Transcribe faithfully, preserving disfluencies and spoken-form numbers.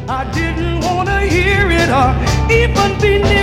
I didn't want to hear it or even be near